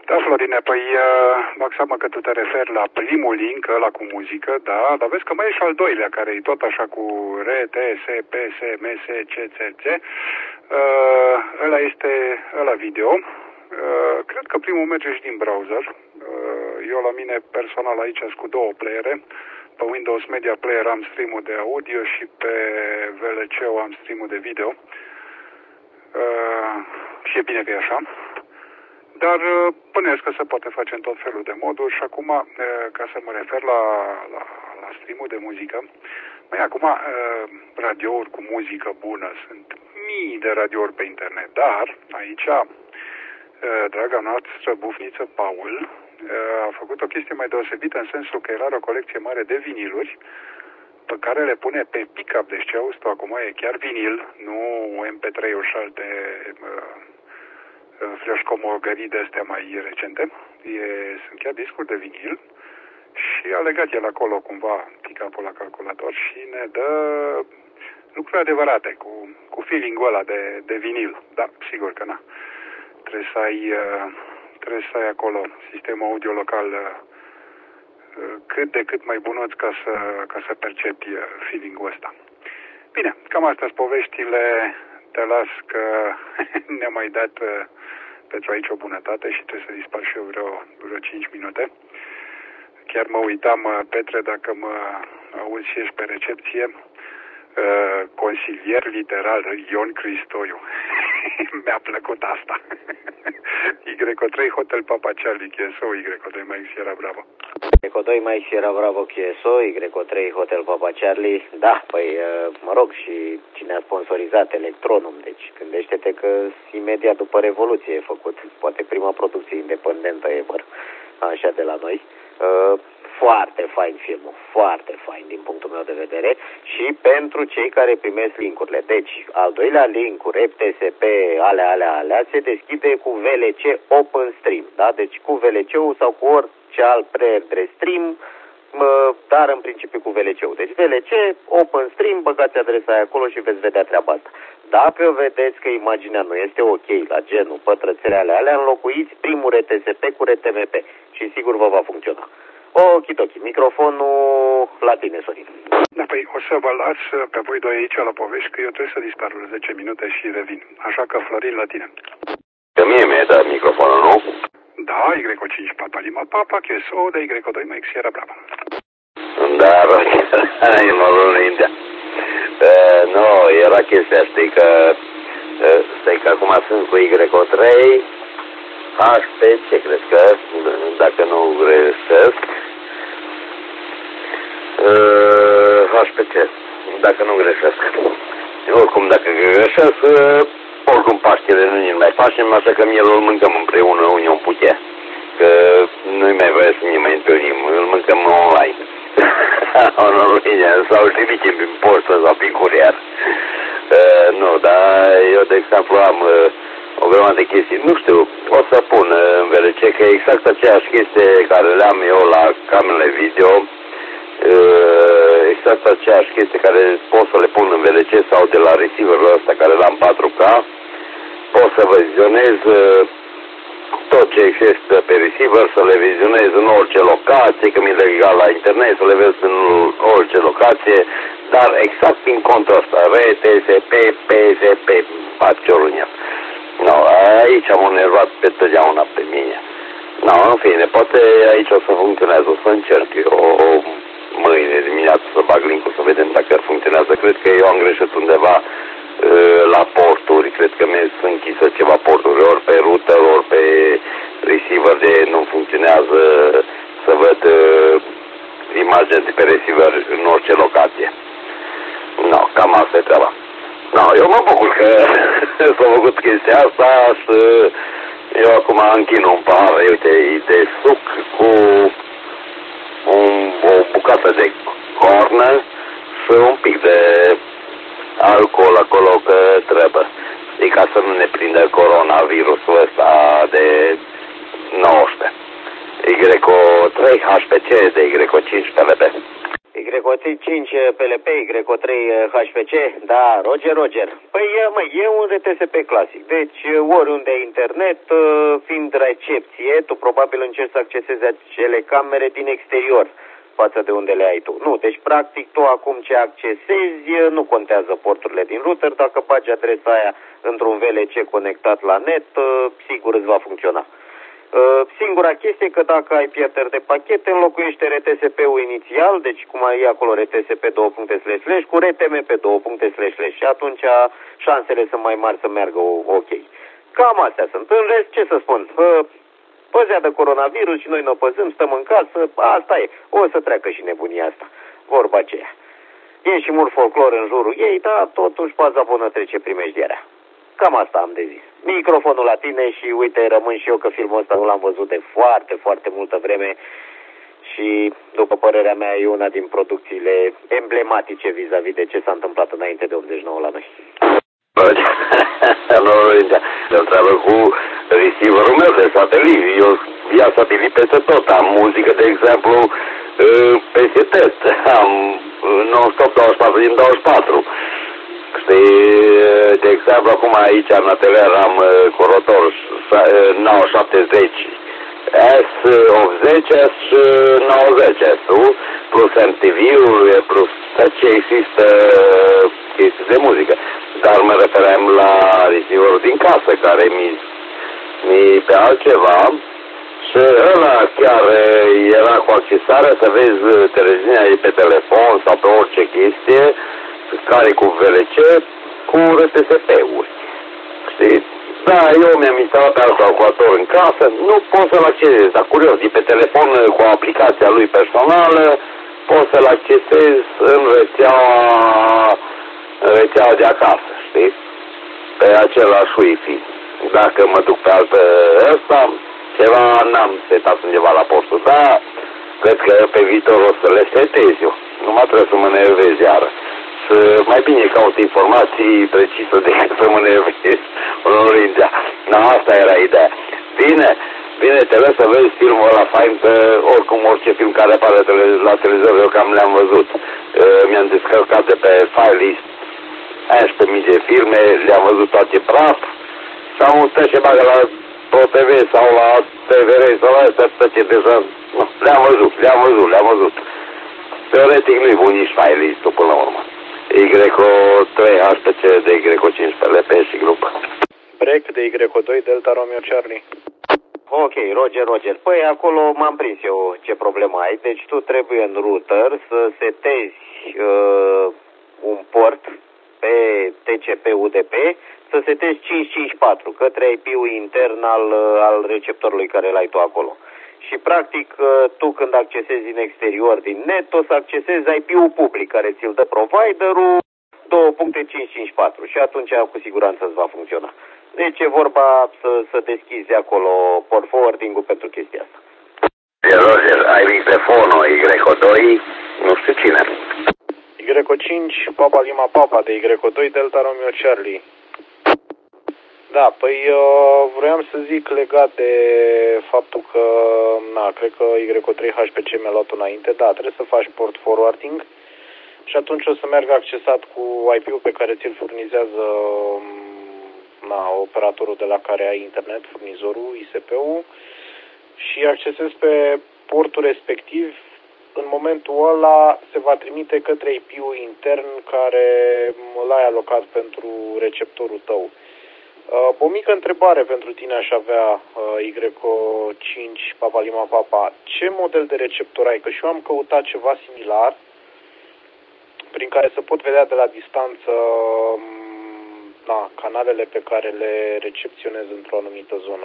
Da, Florine, păi mă seama că tu te referi la primul link, ăla cu muzică, da, dar vezi că mai e și al doilea, care e tot așa cu R, T, S, P, S, M, S, C, C, C. Ăla este ăla video. Cred că primul merge și din browser. Eu la mine personal aici sunt cu două playere. Pe Windows Media Player am stream-ul de audio și pe VLC am stream-ul de video. Și e bine că e așa. Dar bănuiesc că se poate face în tot felul de moduri și acum, ca să mă refer la stream-ul de muzică, acum radiouri cu muzică bună, sunt mii de radiouri pe internet, dar aici draga noastră bufniță Paul a făcut o chestie mai deosebită în sensul că el are o colecție mare de viniluri pe care le pune pe pick-up, deci ce auzi tu acum e chiar vinil, nu MP3-uri și alte freșcomogării de astea mai recente. Sunt chiar discuri de vinil și a legat el acolo cumva pick-up-ul la calculator și ne dă lucruri adevărate, cu feeling-ul ăla de vinil. Da, sigur că na. Trebuie să ai acolo sistemul audio local cât de cât mai bunuț ca să percepi feeling-ul ăsta. Bine, cam astea sunt poveștile. Te las că ne-a mai dat pentru aici o bunătate și trebuie să dispar și eu vreo 5 minute. Chiar mă uitam, Petre, dacă mă auzi și ești pe recepție, consilier literal Ion Cristoiu. Mi-a plăcut asta. Y3 Hotel Papa Charlie QSO, Y2 Mike Sierra Bravo. Y2 Mike Sierra Bravo QSO, Y3 Hotel Papa Charlie. Da, păi, mă rog, și cine a sponsorizat Electronum, deci gândește-te că imediat după Revoluție e făcut, poate prima producție independentă ever, așa de la noi. Foarte fain filmul, foarte fain din punctul meu de vedere și pentru cei care primesc linkurile. Deci, al doilea link cu RepTSP, alea, se deschide cu VLC OpenStream, da? Deci cu VLC-ul sau cu orice alt player de stream, dar în principiu cu VLC-ul. Deci VLC, OpenStream, băgați adresa aia acolo și veți vedea treaba asta. Dacă vedeți că imaginea nu este ok la genul pătrățele alea, înlocuiți primul RTSP cu RTMP și sigur vă va funcționa. Okidoki, microfonul la tine, Sorin. Da, păi o să vă las pe voi doi aici la povești, că eu trebuie să dispar 10 minute și revin. Așa că, Florin, la tine. Că mie mi-ai dat microfonul, nu? Da, Y5 Papa Lima Papa, QSO de Y2 Mike Sierra Bravo. Da, e mă înaintea. Nu, era chestia, știi că acum sunt cu Y3, HP, ce crezi că, dacă nu greșesc, HPC, dacă nu greșesc. Oricum, dacă greșesc, oricum Paștele nu mai facem, așa că mielul îl mâncăm împreună, unii o putea. Că nu-i mai vrea să ne mai întâlnim, îl mâncăm online. În România, sau știi ce prin postă sau prin curier. Nu, dar eu, de exemplu, am o grămadă de chestii. Nu știu, o să pun în VLC că e exact aceeași chestie care le-am eu la camerele video, exact aceeași chestie care pot să le pun în VLC sau de la receiverul ăsta care l-am 4K, pot să vizionez tot ce există pe receiver, să le vizionez în orice locație, că mi-e legal la internet, să le vezi în orice locație, dar exact din contul ăsta, RTSP, PSP, paciorul. No, aici am enervat pe totdeauna pe mine. No, în fine, poate aici o să funcționează, o să încerc eu mâine dimineață să bag link-ul să vedem dacă funcționează. Cred că eu am greșit undeva la porturi, cred că mi-e închisă ceva porturi, ori pe router, ori pe receiver de nu funcționează să văd imagine de pe receiver în orice locație. No, cam asta e treaba. No, eu mă bucur că s-a făcut chestia asta și eu acum închin un pahar, uite, de suc cu o bucată de cornă și un pic de alcool acolo că trebuie. E ca să nu ne prindă coronavirusul ăsta de 19. Y3 HPC de Y5 PLB. Y5 PLP, Y3 HPC, da, Roger. Păi, e un RTSP clasic, deci oriunde internet, fiind recepție, tu probabil încerci să accesezi acele camere din exterior față de unde le ai tu. Nu, deci practic tu acum ce accesezi nu contează porturile din router, dacă bagi adresa aia într-un VLC conectat la net, sigur îți va funcționa. Singura chestie că dacă ai pierderi de pachete, înlocuiește RTSP-ul inițial, deci cum ai acolo RTSP // cu RTMP // și atunci șansele sunt mai mari să meargă ok. Cam astea sunt. În rest, ce să spun, păzea de coronavirus și noi ne păzăm, stăm în casă, asta e. O să treacă și nebunia asta, vorba aceea. E și mult folclor în jurul ei, dar totuși paza bună trece primejdierea. Cam asta am de zis. Microfonul la tine și uite, rămân și eu că filmul ăsta nu l-am văzut de foarte multă vreme și, după părerea mea, e una din producțiile emblematice vis-a-vis de ce s-a întâmplat înainte de 89 la noi. Eu treabă cu receiverul meu de satelit. Eu ia satelit peste tot. Am muzică, de exemplu, peste tot. Am non-stop 24 din 24. Știi, de exemplu, acum aici în atelier am cu rotor 970 S80, S90, S-ul, plus MTV-ul, plus ce există chestii de muzică. Dar mă refeream la receiverul din casă, care mi pe altceva și ăla chiar era cu accesarea să vezi televiziunea pe telefon sau pe orice chestie, care cu VLC, cu RTSP-uri. Știi? Da, eu mi-am instalat pe alt calculator în casă, nu pot să-l accesez, dar curios, de pe telefon cu aplicația lui personală, pot să-l accesez în rețeaua de acasă, știi? Pe același Wi-Fi. Dacă mă duc pe altă ăsta, ceva n-am setat undeva la postul, dar cred că pe viitor o să le setez eu. Numai trebuie să mă nervez iară. Mai bine caut informații precise decât să mă nervez. Asta era ideea. Bine, trebuie să vezi filmul ăla fain, că oricum orice film care apare la televizor, eu cam le-am văzut. Mi-am descărcat de pe Filelist 11.000 de filme, le-am văzut toate praf și am stat și bagă la ProTV sau la TVR sau la astea, ce deja, le-am văzut. Teoretic nu-i bun nici Filelist-ul până la urmă. Y3 HPC de Y5 PLP și grupă. Break de Y2 Delta Romeo Charlie. Ok, Roger. Păi acolo m-am prins eu ce problemă ai. Deci tu trebuie în router să setezi un port pe TCP/UDP, să setezi 554 către IP-ul intern al receptorului care l-ai tu acolo. Și practic tu când accesezi din exterior, din net, o să accesezi IP-ul public care ți-l dă providerul 2.554 și atunci cu siguranță îți va funcționa. Deci e vorba să deschizi acolo port forwarding-ul pentru chestia asta. Roger, ai microfonul Y2, nu știu cine. Y5 Papa Lima Papa de Y2 Delta Romeo Charlie. Da, păi vroiam să zic legat de faptul că, cred că Y3 HPC mi-a luat înainte, da, trebuie să faci port forwarding și atunci o să meargă accesat cu IP-ul pe care ți-l furnizează operatorul de la care ai internet, furnizorul, ISP-ul, și accesezi pe portul respectiv. În momentul ăla se va trimite către IP-ul intern care l-ai alocat pentru receptorul tău. O mică întrebare pentru tine aș avea, Y5 Papa Lima Papa. Ce model de receptor ai? Că și eu am căutat ceva similar prin care să pot vedea de la distanță canalele pe care le recepționez într-o anumită zonă.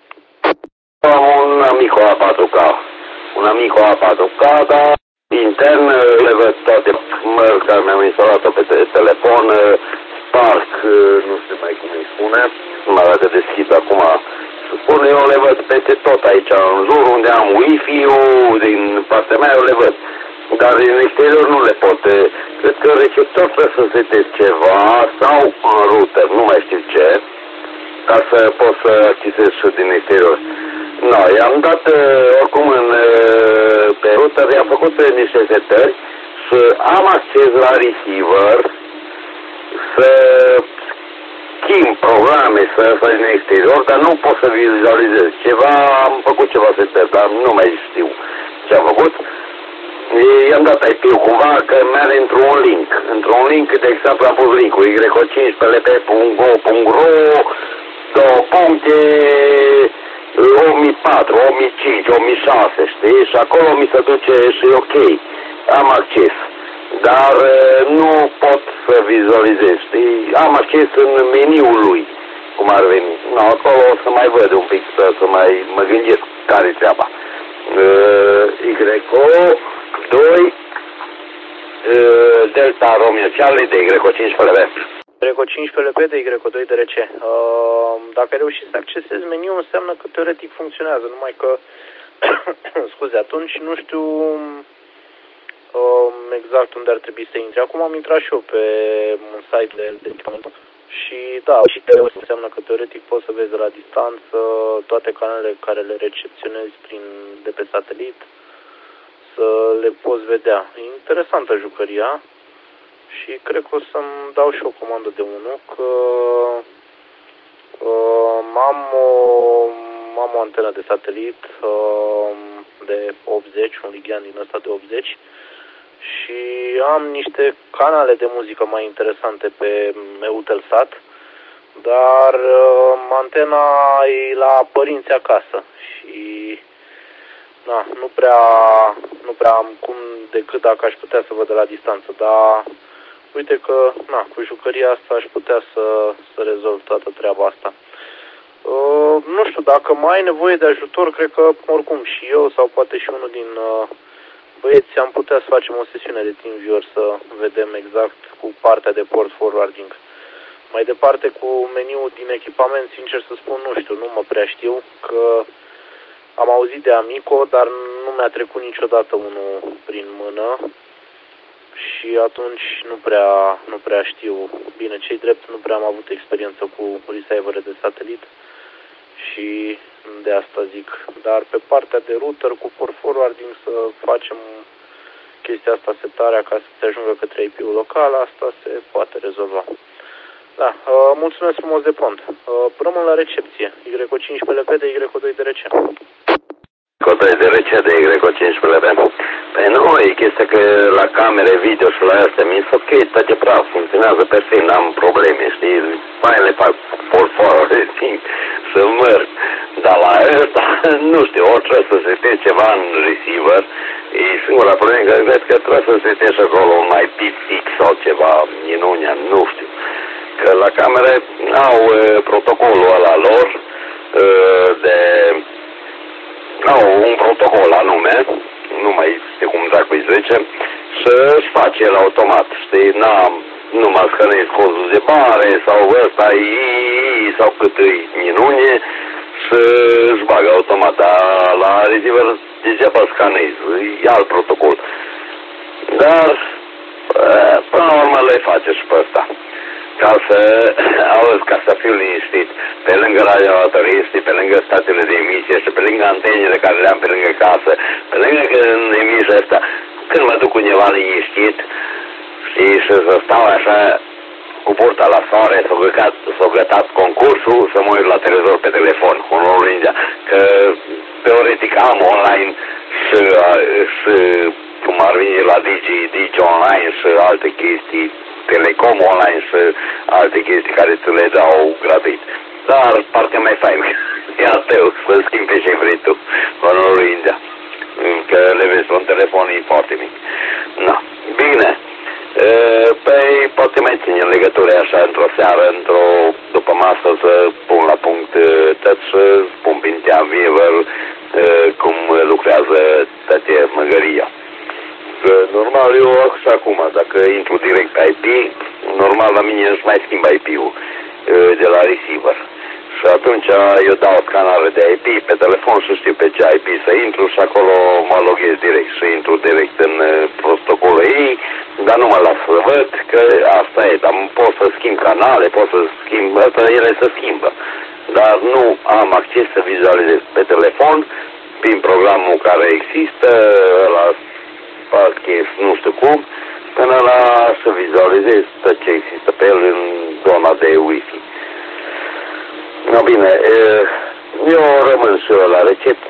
Un Amico A4K. Un Amico A4K, dar intern le văd toate care mi-am instalat-o pe telefon, Spark, nu știu mai cum îi spune, numai dacă deschid acum, spune, eu le văd peste tot aici, în jur unde am Wi-Fi-ul, din partea mea eu le văd. Dar în exterior nu le pot. Cred că receptor trebuie să setezi ceva sau în router, nu mai știu ce, ca să pot să accesez și din exterior. I-am dat oricum pe router, i-am făcut niște setări să am acces la receiver, să schimb programe, să fac în exterior, dar nu pot să vizualizez. Am făcut ceva setări, dar nu mai știu ce am făcut. I-am dat IP-ul cumva că merge într-un link, de exemplu am pus link-ul y15lp.go.ro 2004, 2005, 2006, știi? Și acolo mi se duce și ok, am acces. Dar nu pot să vizualizez, știi? Am acces în meniul lui, cum ar veni. No, acolo o să mai văd un pic, să mai mă gândesc care-i treaba. YO 2 Delta Romeo Charlie de Y15LP. Y15LP de Y2 DRC. Dacă ai reușit să accesezi meniul, înseamnă că teoretic funcționează, numai că, scuze, atunci nu știu exact unde ar trebui să intri. Acum am intrat și eu pe un site de echipament și da, și înseamnă că teoretic poți să vezi de la distanță toate canalele care le recepționezi de pe satelit, să le poți vedea. E interesantă jucăria și cred că o să-mi dau și o comandă de unul, că am o antenă de satelit de 80, un Ligian din ăsta de 80 și am niște canale de muzică mai interesante pe Eutelsat, dar antena e la părinți acasă și na, nu prea am cum decât dacă aș putea să văd de la distanță, dar uite că na, cu jucăria asta aș putea să rezolv toată treaba asta. Nu știu, dacă mai ai nevoie de ajutor, cred că oricum și eu sau poate și unul din băieți am putea să facem o sesiune de TeamViewer să vedem exact cu partea de port forwarding. Mai departe cu meniul din echipament, sincer să spun, nu știu, nu mă prea știu, că am auzit de Amico, dar nu mi-a trecut niciodată unul prin mână și atunci nu prea știu. Bine, cei drept, nu prea am avut experiență cu receivere de satelit și de asta zic. Dar pe partea de router cu port forwarding să facem chestia asta, setarea ca să se ajungă către IP-ul local, asta se poate rezolva. Da, mulțumesc frumos de pont. Rămân la recepție. Y15LP de Y2 DRC. Y2 DRC de Y15LP. Păi nu, e chestia că la camere video și la astea mi s-o ok, toate praf, funcționează perfect, n-am probleme, știi? Fainele fac port forwarding să merg. Dar la ăsta, nu știu, ori trebuie să setezi ceva în receiver, e singura problemă că cred că trebuie să setezi acolo un IP fix sau ceva, minunia, nu știu. Că la camere au protocolul ăla lor, au un protocol anume, nu mai știu cum dracu îi zice, să-și face el automat, știi, nu mă scănezi codul de bare sau ăsta sau cât îi minunie, să-și bagă automat, dar la receiver degeaba scanezi, e alt protocol. Dar, până la urmă le face și pe ăsta. Ca să fiu liniștit, pe lângă radioamatoriștii, pe lângă statele de emisie și pe lângă antenele care le-am pe lângă casă, pe lângă că în emisia asta, când mă duc undeva liniștit, știi, și să stau așa cu burta la soare, s-a gătat concursul, să mă uit la televizor pe telefon, cu un Ninja, că teoretic am online și cum ar veni la Digi Online și alte chestii, Telecom Online și alte chestii care ți le dau gratuit. Dar parcă mai fain, e al tău, să schimbi pe ce vrei tu, cu India. Că le vezi pe un telefon, e foarte mic. Na, bine. Păi poate mai ține legături așa într-o seară, după masă să pun la punct tot și spun prin TeamViewer cum lucrează toate măgăria. Normal, eu și acum, dacă intru direct pe IP, normal la mine își mai schimb IP-ul de la receiver. Și atunci eu dau scanare de IP pe telefon și știu pe ce IP să intru și acolo mă loghez direct și intru direct în protocolul ei, dar nu mă las să văd că asta e, dar pot să schimb canale, pot să schimb, asta ele se schimbă. Dar nu am acces să vizualizez pe telefon, prin programul care există, la fac chef, nu știu cum, până la să vizualizez tot ce există pe el în zona de Wi-Fi. No, bine, eu rămân și eu la recepție.